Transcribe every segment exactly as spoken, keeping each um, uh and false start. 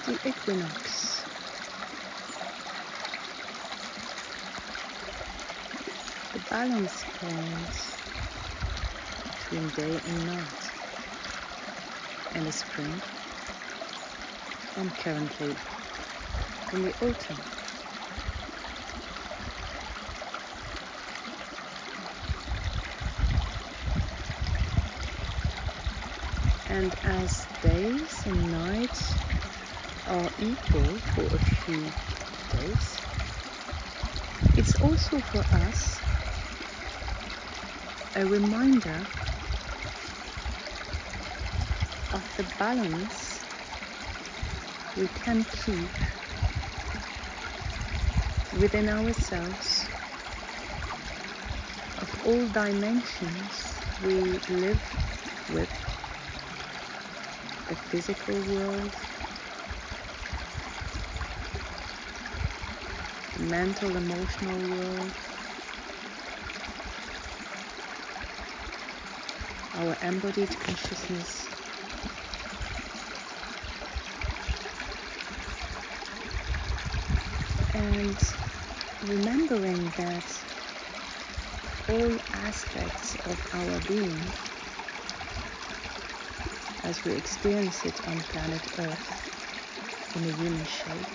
the equinox. The balance point between day and night. In the spring and currently in the autumn. And as days and nights are equal for a few days, it's also for us a reminder of the balance we can keep within ourselves of all dimensions we live with. The physical world, the mental, emotional world, our embodied consciousness, and remembering that all aspects of our being, as we experience it on planet Earth in a human shape,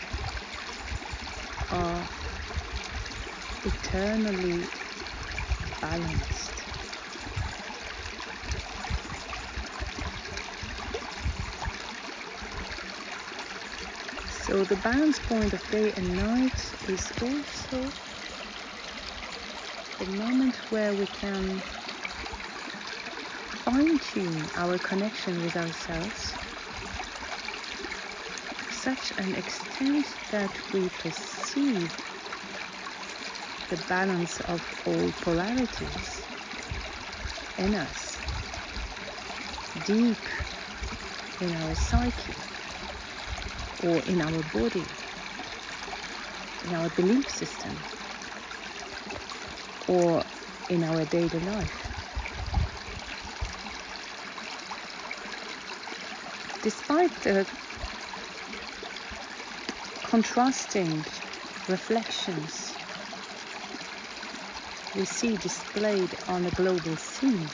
are eternally balanced. So the balance point of day and night is also the moment where we can fine-tune our connection with ourselves to such an extent that we perceive the balance of all polarities in us, deep in our psyche, or in our body, in our belief system, or in our daily life. Despite the contrasting reflections we see displayed on a global scene,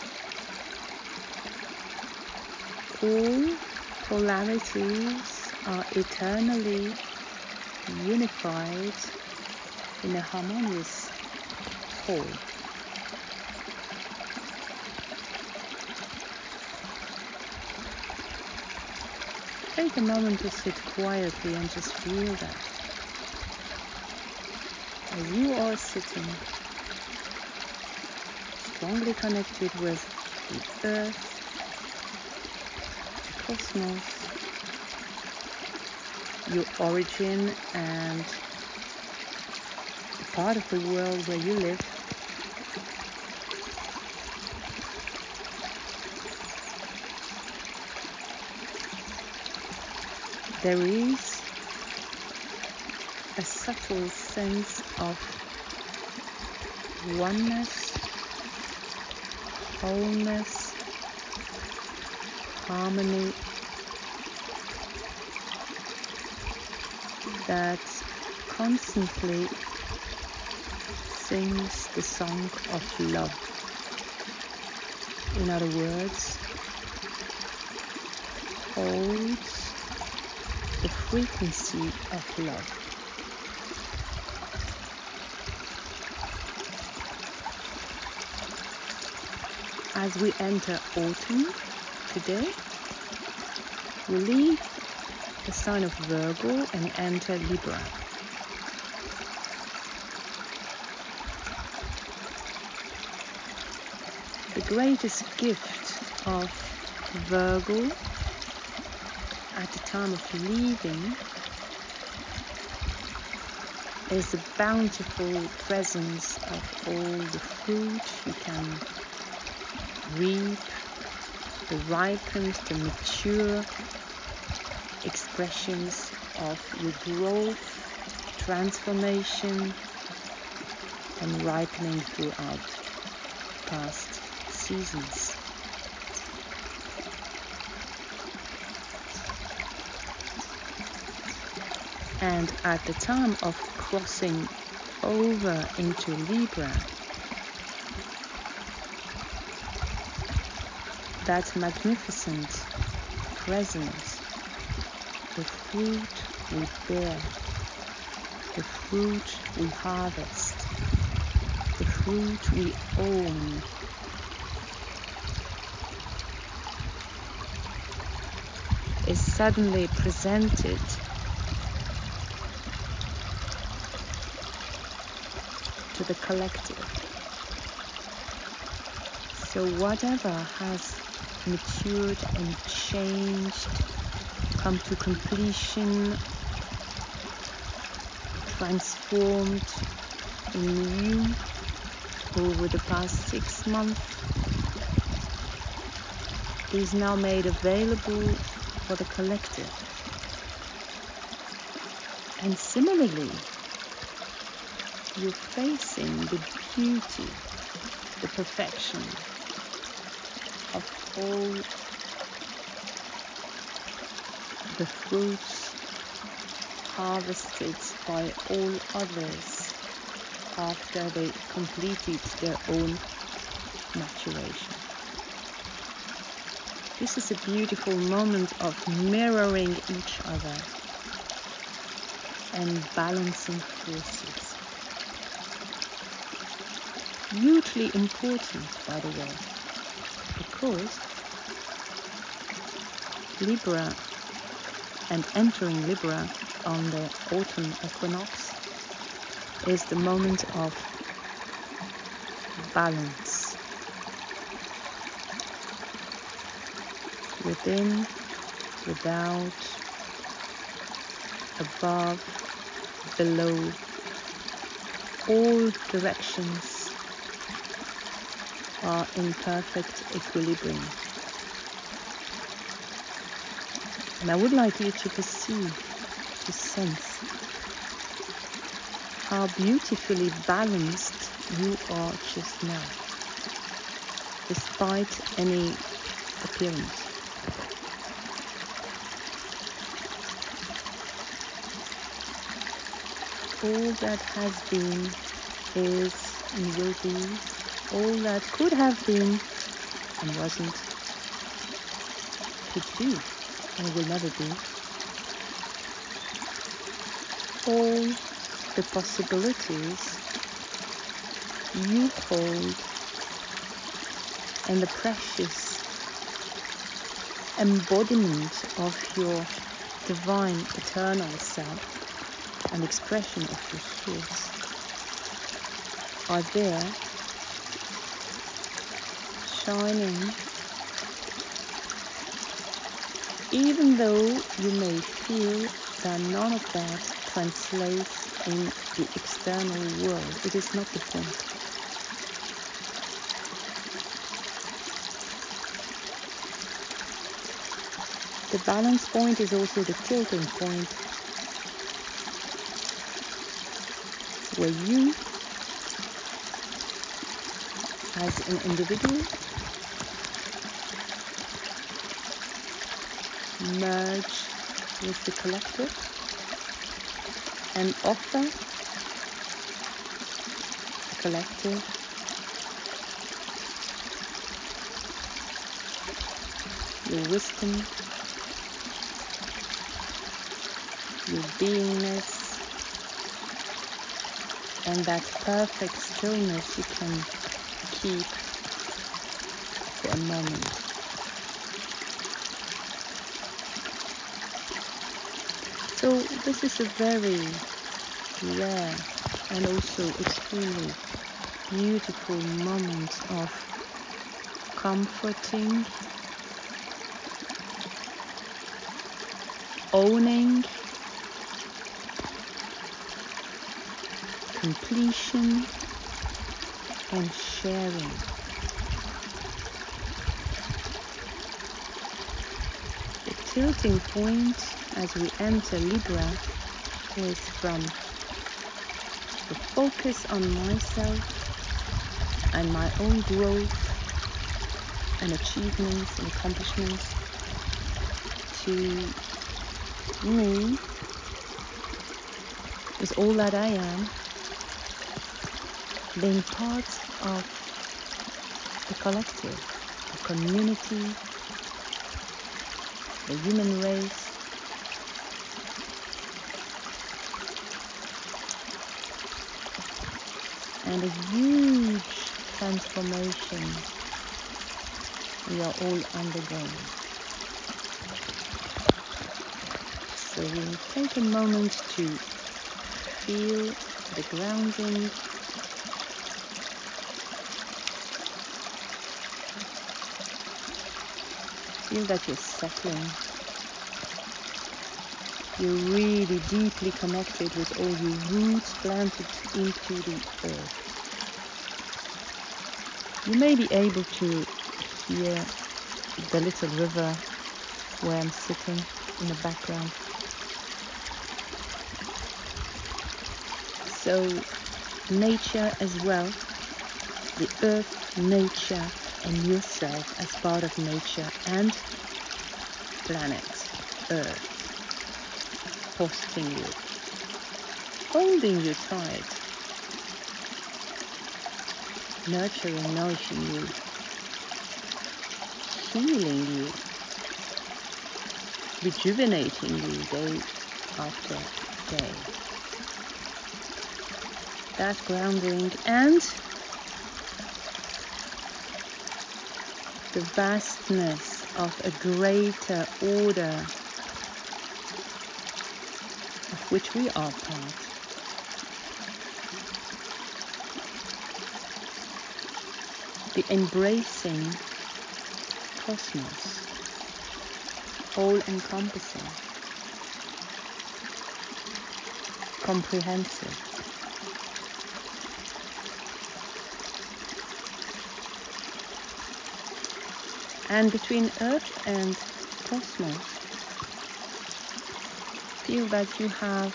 all polarities are eternally unified in a harmonious whole. Take a moment to sit quietly and just feel that. As you are sitting, strongly connected with the earth, the cosmos, your origin and the part of the world where you live, there is a subtle sense of oneness, wholeness, harmony that constantly sings the song of love. In other words, holds the frequency of love. As we enter autumn today, we leave the sign of Virgo and enter Libra. The greatest gift of Virgo at the time of leaving is the bountiful presence of all the fruit you can reap, the ripened, the mature expressions of your growth, transformation, and ripening throughout past seasons. And at the time of crossing over into Libra, that magnificent presence, the fruit we bear, the fruit we harvest, the fruit we own, is suddenly presented to the collective. So whatever has matured and changed, come to completion, transformed in you over the past six months, is now made available for the collective. And similarly, you're facing the beauty, the perfection of all the fruits harvested by all others after they completed their own maturation. This is a beautiful moment of mirroring each other and balancing forces. Hugely important, by the way, because Libra and entering Libra on the autumn equinox is the moment of balance. Within, without, above, below, all directions are in perfect equilibrium. And I would like you to perceive, to sense how beautifully balanced you are just now, despite any appearance. All that has been, is, and will be, all that could have been and wasn't, could be, and will never be. All the possibilities you hold and the precious embodiment of your divine eternal self and expression of your source are there, shining, even though you may feel that none of that translates in the external world. It is not the point. The balance point is also the tilting point, where you, as an individual, merge with the collective and offer the collective your wisdom, your beingness, and that perfect stillness you can keep for a moment. So this is a very rare and also extremely beautiful moment of comforting, owning, completion, and sharing. The tilting point as we enter Libra is from the focus on myself and my own growth and achievements and accomplishments to me with all that I am, being part of the collective, the community, the human race. And a huge transformation we are all undergoing. So we'll take a moment to feel the grounding, feel that you're settling. You're really deeply connected with all your roots planted into the earth. You may be able to hear the little river where I'm sitting in the background. So nature as well, the earth, nature, and yourself as part of nature and planet earth, hosting you, holding you tight, nurturing, nourishing you, healing you, rejuvenating you day after day. That grounding and the vastness of a greater order of which we are part. The embracing cosmos, all-encompassing, comprehensive. And between Earth and cosmos, feel that you have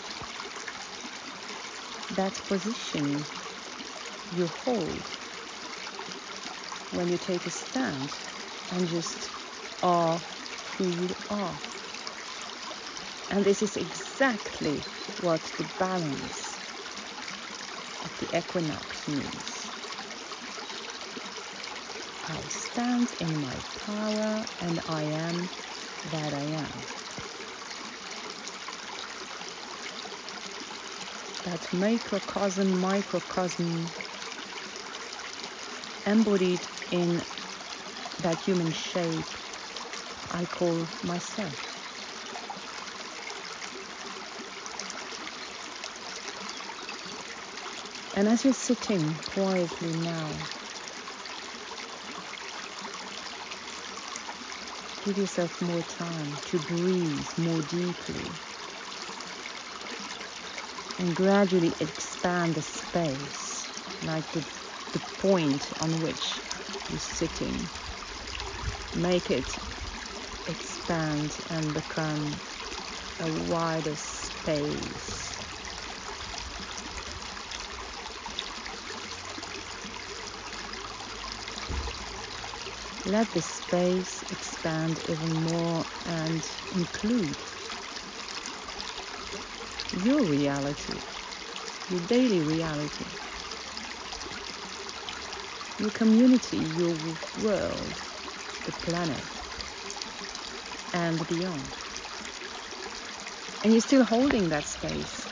that position you hold when you take a stand and just are who you are. And this is exactly what the balance of the equinox means. I stand in my power and I am that I am. That macrocosm, microcosm embodied in that human shape I call myself. And as you're sitting quietly now, give yourself more time to breathe more deeply and gradually expand the space, like the, the point on which you're sitting. Make it expand and become a wider space. Let the space expand even more and include your reality, your daily reality, your community, your world, the planet, and beyond. And you're still holding that space.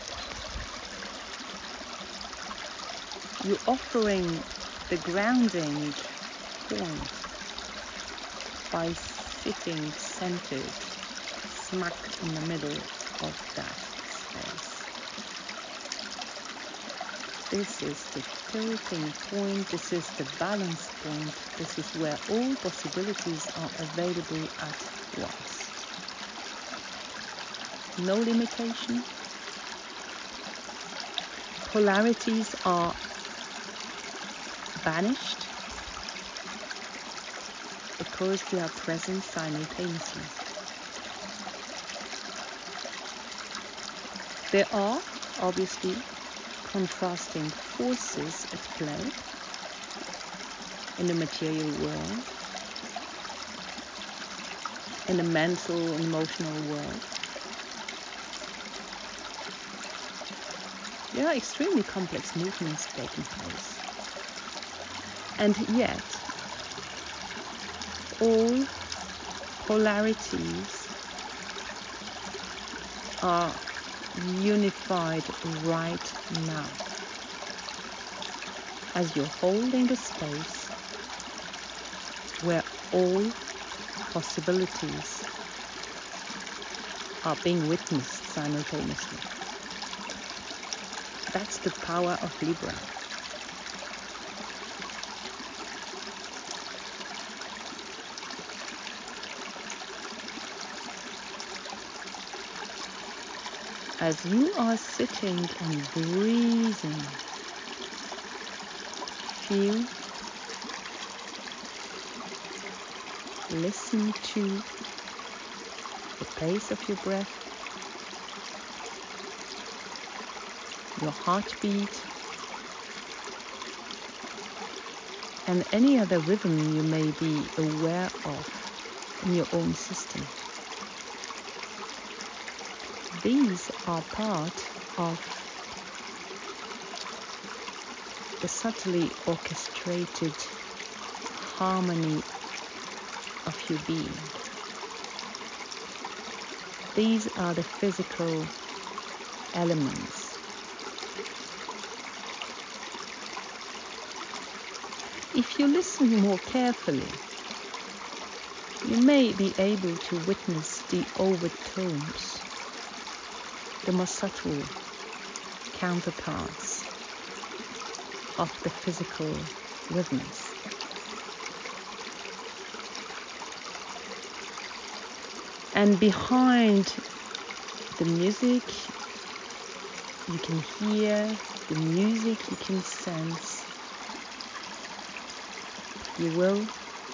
You're offering the grounding point by sitting centered, smack in the middle of that space. This is the tilting point, this is the balance point, this is where all possibilities are available at once. No limitation. Polarities are banished because we are present simultaneously. There are obviously contrasting forces at play in the material world, in the mental, emotional world. There are extremely complex movements taking place. And yet, all polarities are unified right now. As you're holding a space where all possibilities are being witnessed simultaneously. That's the power of Libra. As you are sitting and breathing, feel, listen to the pace of your breath, your heartbeat, and any other rhythm you may be aware of in your own system. These are part of the subtly orchestrated harmony of your being. These are the physical elements. If you listen more carefully, you may be able to witness the overtones, the more subtle counterparts of the physical rhythms. And behind the music, you can hear the music, you can sense. You will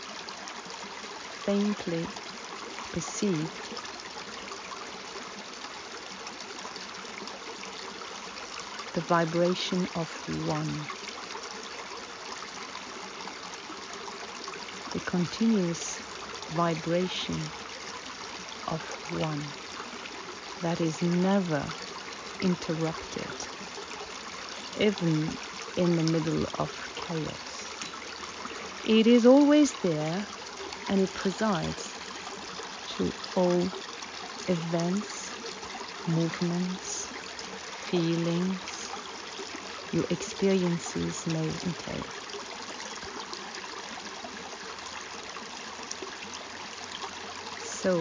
faintly perceive the vibration of one, the continuous vibration of one that is never interrupted, even in the middle of chaos. It is always there, and it presides through all events, movements, feelings your experiences may entail. So,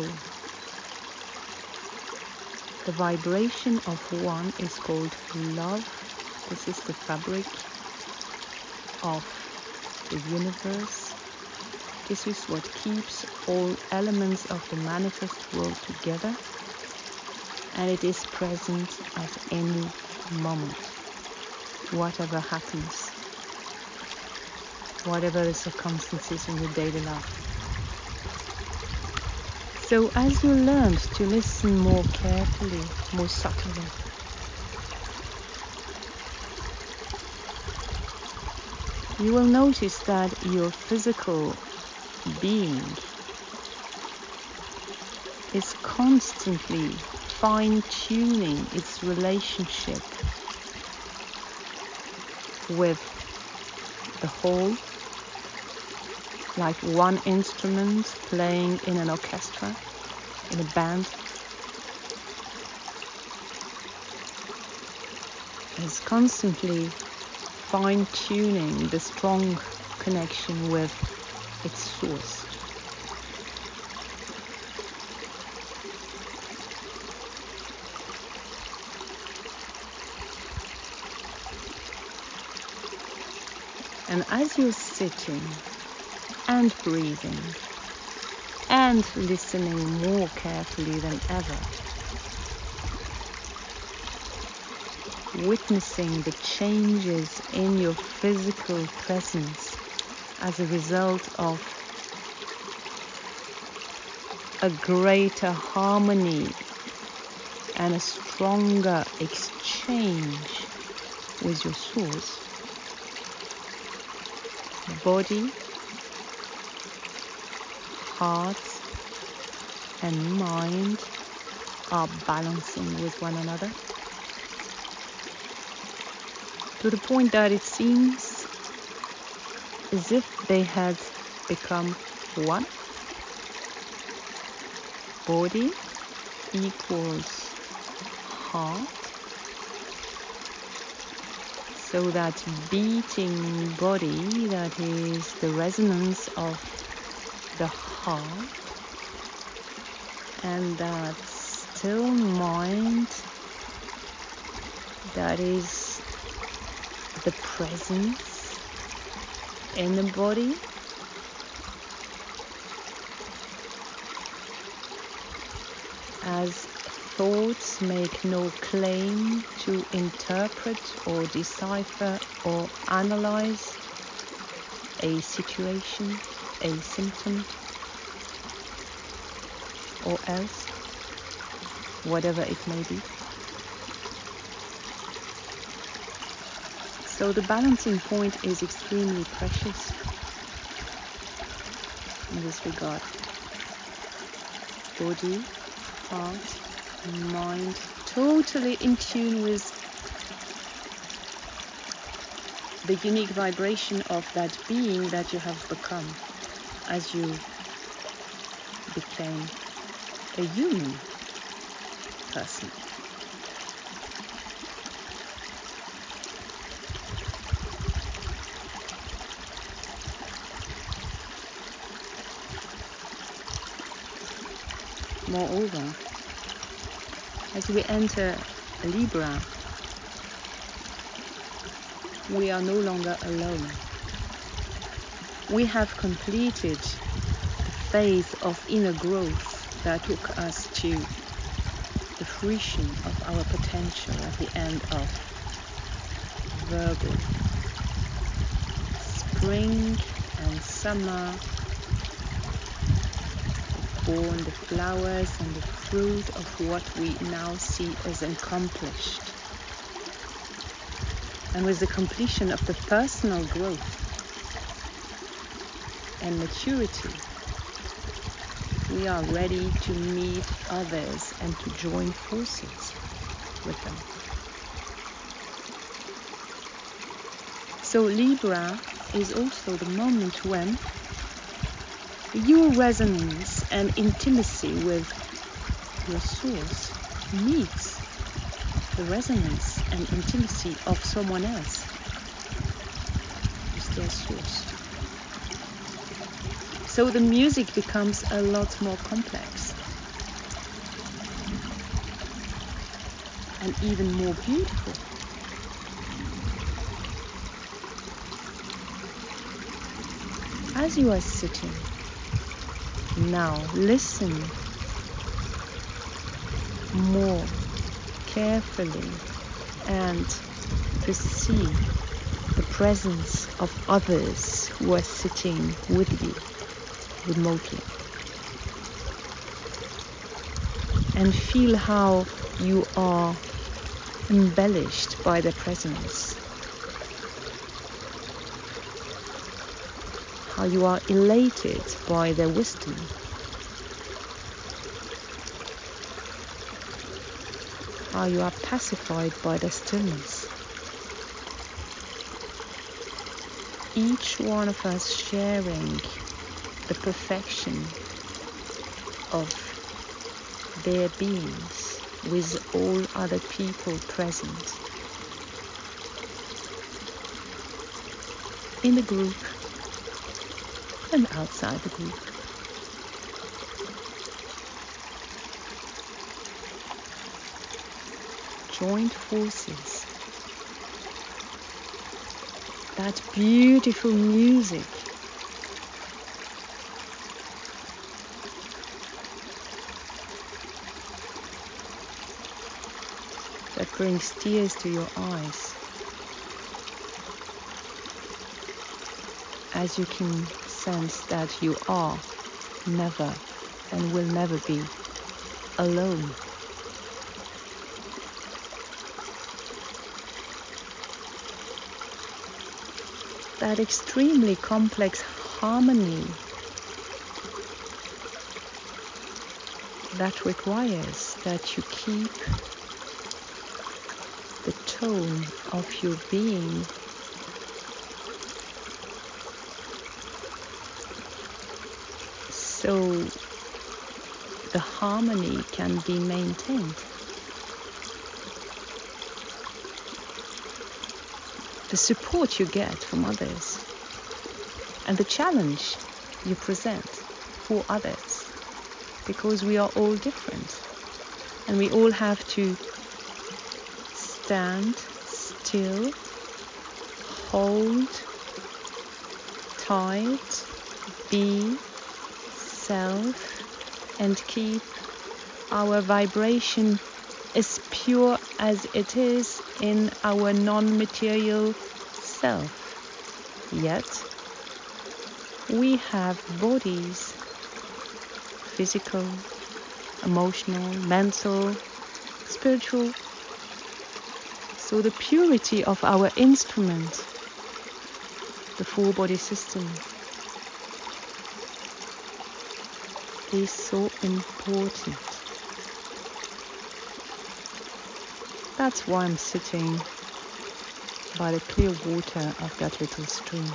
the vibration of one is called love. This is the fabric of the universe. This is what keeps all elements of the manifest world together, and it is present at any moment, whatever happens, whatever the circumstances in your daily life. So as you learn to listen more carefully, more subtly, you will notice that your physical being is constantly fine-tuning its relationship with the whole, like one instrument playing in an orchestra, in a band, is constantly fine-tuning the strong connection with its source. And as you're sitting and breathing and listening more carefully than ever, witnessing the changes in your physical presence as a result of a greater harmony and a stronger exchange with your source, body, heart, and mind are balancing with one another. to the point that it seems as if they had become one. Body equals heart, so that beating body, that is the resonance of the heart, and that still mind, that is the presence in the body. As thoughts make no claim to interpret or decipher or analyze a situation, a symptom, or else, whatever it may be. So the balancing point is extremely precious in this regard. Body, heart, mind, totally in tune with the unique vibration of that being that you have become as you became a human person. Moreover, as we enter Libra, we are no longer alone. We have completed the phase of inner growth that took us to the fruition of our potential at the end of Virgo. Spring and summer born the flowers and the fruit of what we now see as accomplished. And with the completion of the personal growth and maturity, we are ready to meet others and to join forces with them. So Libra is also the moment when your resonance and intimacy with your source meets the resonance and intimacy of someone else with their source. So the music becomes a lot more complex and even more beautiful. As you are sitting now, listen more carefully and perceive the presence of others who are sitting with you remotely. And feel how you are embellished by their presence. How you are elated by their wisdom. How you are pacified by their stillness. Each one of us sharing the perfection of their beings with all other people present in the group and outside the group. Joint forces. That beautiful music. That brings tears to your eyes. As you can sense that you are never and will never be alone. That extremely complex harmony that requires that you keep the tone of your being, so the harmony can be maintained. The support you get from others and the challenge you present for others, because we are all different and we all have to stand still, hold tight, be self, and keep our vibration as pure as it is in our non-material self. Yet we have bodies, physical, emotional, mental, spiritual. So the purity of our instrument, the four-body system, is so important. That's why I'm sitting by the clear water of that little stream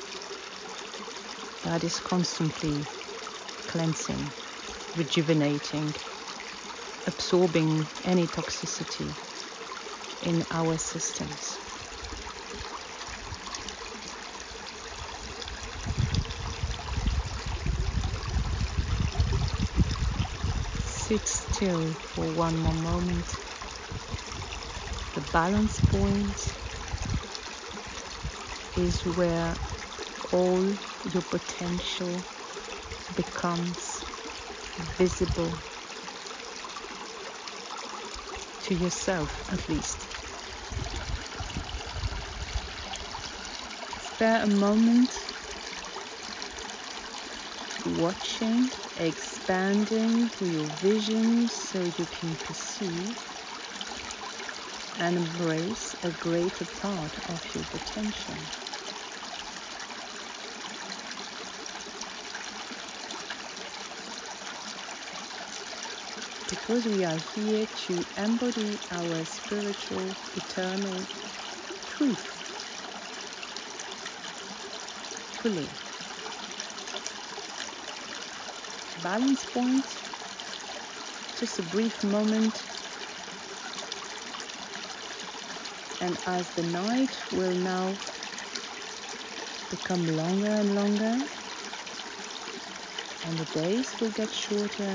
that is constantly cleansing, rejuvenating, absorbing any toxicity in our systems. Sit still for one more moment. The balance point is where all your potential becomes visible to yourself, at least. Spare a moment watching, expanding your vision so you can perceive and embrace a greater part of your potential. Because we are here to embody our spiritual, eternal truth fully. Balance point, just a brief moment, and as the night will now become longer and longer, and the days will get shorter,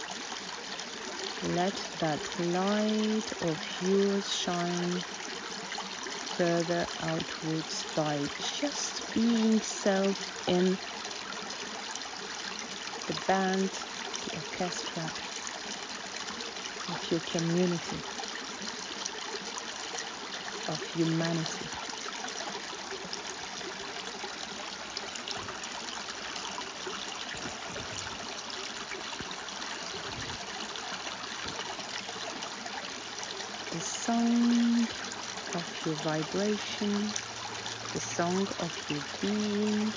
let that light of yours shine further outwards by just being self in the band, the orchestra of your community, of humanity. The song of your vibration, the song of your being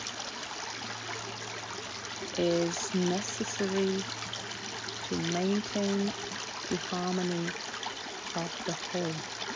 is necessary to maintain the harmony of the whole.